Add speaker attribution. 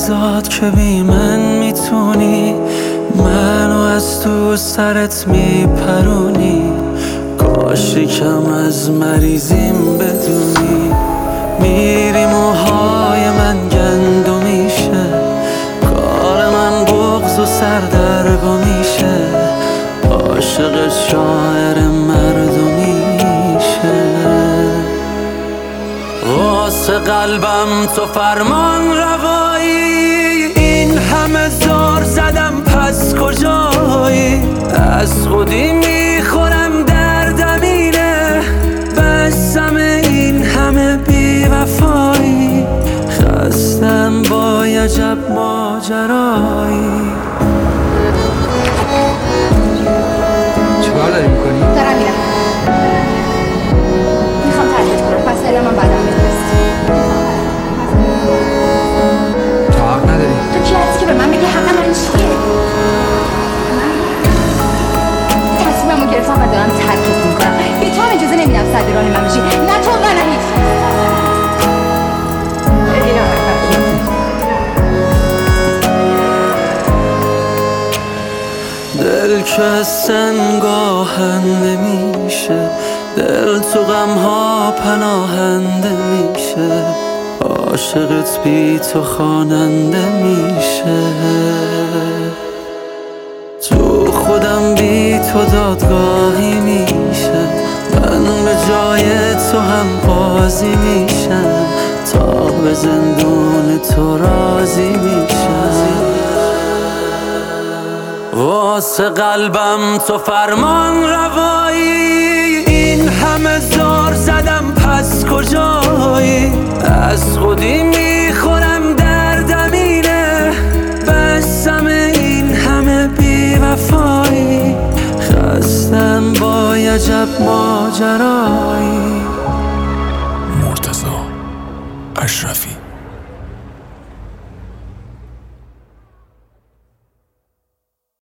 Speaker 1: چیزات که بی من میتونی منو از تو سرت میپرونی. کاش یکم از مریضیم بدونی. میری موهای من گندو میشه، کار من بغض و سردرگم میشه. عاشق شاعر مردمیشه. واسه قلبم تو فرمان روایی، این همه زار زدم پس کجایی؟ از خودی میخورم دردم اینه، بسم این همه بی وفایی. خستم با عجب ماجرایی.
Speaker 2: چیکار داری میکنی؟
Speaker 3: دارم میرم، میخوام ترکت کنم، پس فعلا من بعدم بفرست.
Speaker 2: تو حق نداری.
Speaker 3: تو کی هستی که به من بگی حق من چیه؟ تصمیممو گرفتم و دارم ترکت میکنم. بی تو هم اجازه نمیدم سر راه من بشی، نه تو و نه هیچ.
Speaker 1: دل که از سنگ آهنده میشه، دل تو غمها پناهنده میشه. عاشقت بی تو خواننده میشه. تو خودم بی تو دادگاهی میشه، من به جای تو هم قاضی میشم. تا به زندون تو راضی میشم. واسه قلبم تو فرمان روایی، این همه زار زدم پس کجایی؟ از خودی میخورم دردم اینه، بسم این همه بی وفایی. خستم با عجب ماجرایی.
Speaker 4: مرتضی اشرفی.